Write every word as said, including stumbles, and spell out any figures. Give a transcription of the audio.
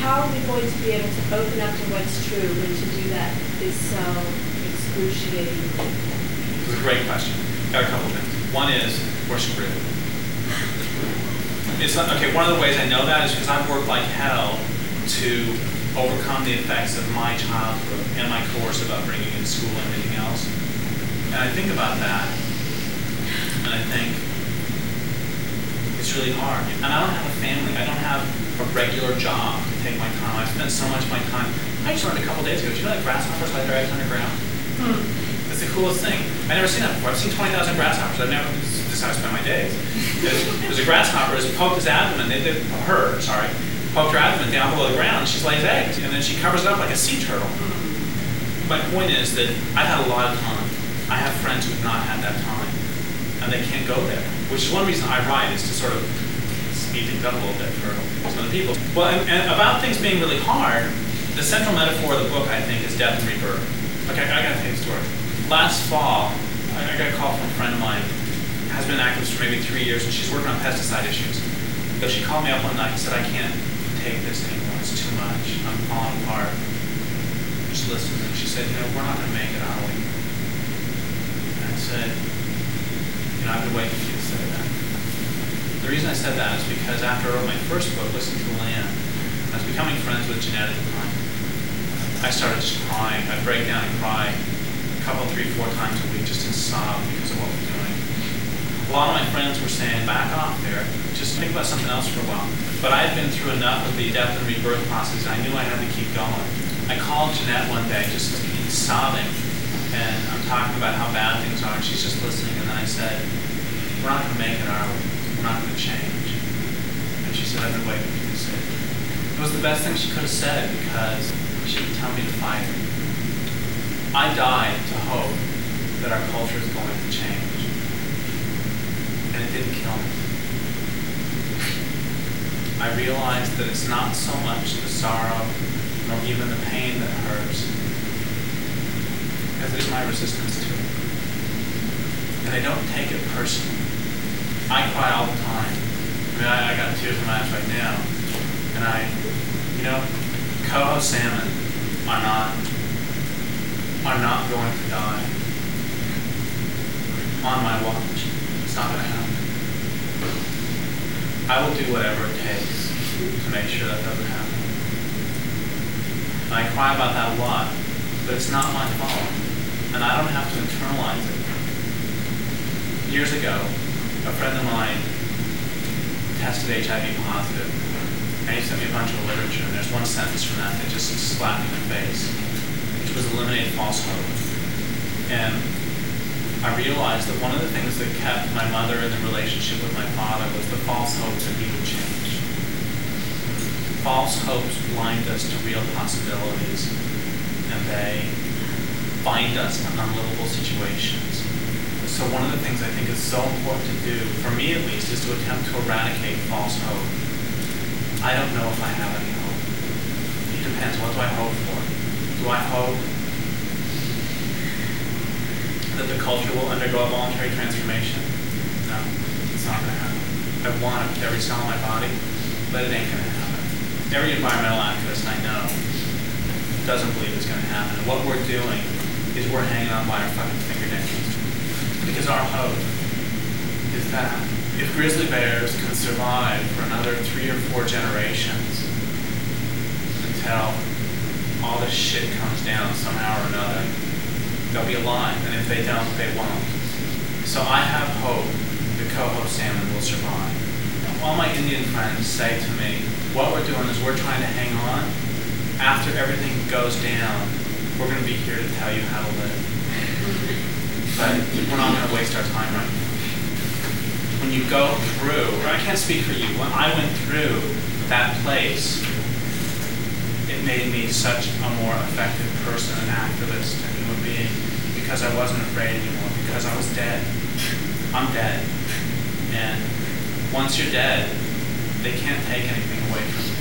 how are we going to be able to open up to what's true when to do that is so excruciating? It's a great question. Got a couple things. One is worship really. It's not, okay, one of the ways I know that is because I've worked like hell to overcome the effects of my childhood and my coercive upbringing in school and everything else. And I think about that, and I think it's really hard. And I don't have a family. I don't have a regular job to take my time. I spend so much of my time. I just learned a couple days ago. Do you know that grasshoppers lay their eggs underground? Hmm. It's the coolest thing. I've never seen that before. I've seen twenty thousand grasshoppers. I've never. This is how I spend my days. There's, there's a grasshopper who's poked his abdomen. They did her. Sorry. Poked her abdomen down below the ground. She lays eggs, and then she covers it up like a sea turtle. My point is that I've had a lot of time. I have friends who have not had that time, and they can't go there. Which is one reason I write, is to sort of speed things up a little bit for some other people. Well, and, and about things being really hard, the central metaphor of the book, I think, is death and rebirth. Okay, I gotta tell you a story. Last fall, I, I got a call from a friend of mine, has been an activist for maybe three years, and she's working on pesticide issues. But she called me up one night and said, I can't take this anymore, it's too much, I'm falling apart. Just listen, and she said, you know, we're not gonna make it, are we? And I said, you know, I've been waiting for you to say that. The reason I said that is because after I wrote my first book, Listen to the Land, I was becoming friends with Jeanette at the time. I started just crying. I'd break down and cry a couple, three, four times a week just in sob because of what we're doing. A lot of my friends were saying, back off there, just think about something else for a while. But I had been through enough of the death and rebirth process, and I knew I had to keep going. I called Jeanette one day, just sobbing, and I'm talking about how bad things are, and she's just listening, and then I said, we're not going to make it, are we? We're not going to change. And she said, I've been waiting for you to say it. It was the best thing she could have said, because she didn't tell me to fight it. I died to hope that our culture is going to change. And it didn't kill me. I realized that it's not so much the sorrow, nor even the pain that hurts, as it is my resistance to it. And I don't take it personally. I cry all the time. I mean, I, I got tears in my eyes right now. And I, you know, coho salmon are not, are not going to die on my watch. It's not going to happen. I will do whatever it takes to make sure that doesn't happen. And I cry about that a lot, but it's not my fault. And I don't have to internalize it. Years ago, a friend of mine tested H I V positive, and he sent me a bunch of literature, and there's one sentence from that that just slapped me in the face, which was eliminate false hope. And I realized that one of the things that kept my mother in the relationship with my father was the false hope that he would change. False hopes blind us to real possibilities, and they bind us to unlivable situations. So one of the things I think is so important to do, for me at least, is to attempt to eradicate false hope. I don't know if I have any hope. It depends. What do I hope for? Do I hope that the culture will undergo a voluntary transformation? No, it's not going to happen. I want it with every cell in my body, but it ain't going to happen. Every environmental activist I know doesn't believe it's going to happen. And what we're doing is we're hanging on by our fucking fingernails. Because our hope is that if grizzly bears can survive for another three or four generations until all this shit comes down somehow or another, they'll be alive, and if they don't, they won't. So I have hope the coho salmon will survive. All my Indian friends say to me, what we're doing is we're trying to hang on. After everything goes down, we're going to be here to tell you how to live. But we're not going to waste our time right now. When you go through, or I can't speak for you, when I went through that place, it made me such a more effective person, an activist, a human being, because I wasn't afraid anymore, because I was dead. I'm dead. And once you're dead, they can't take anything away from you.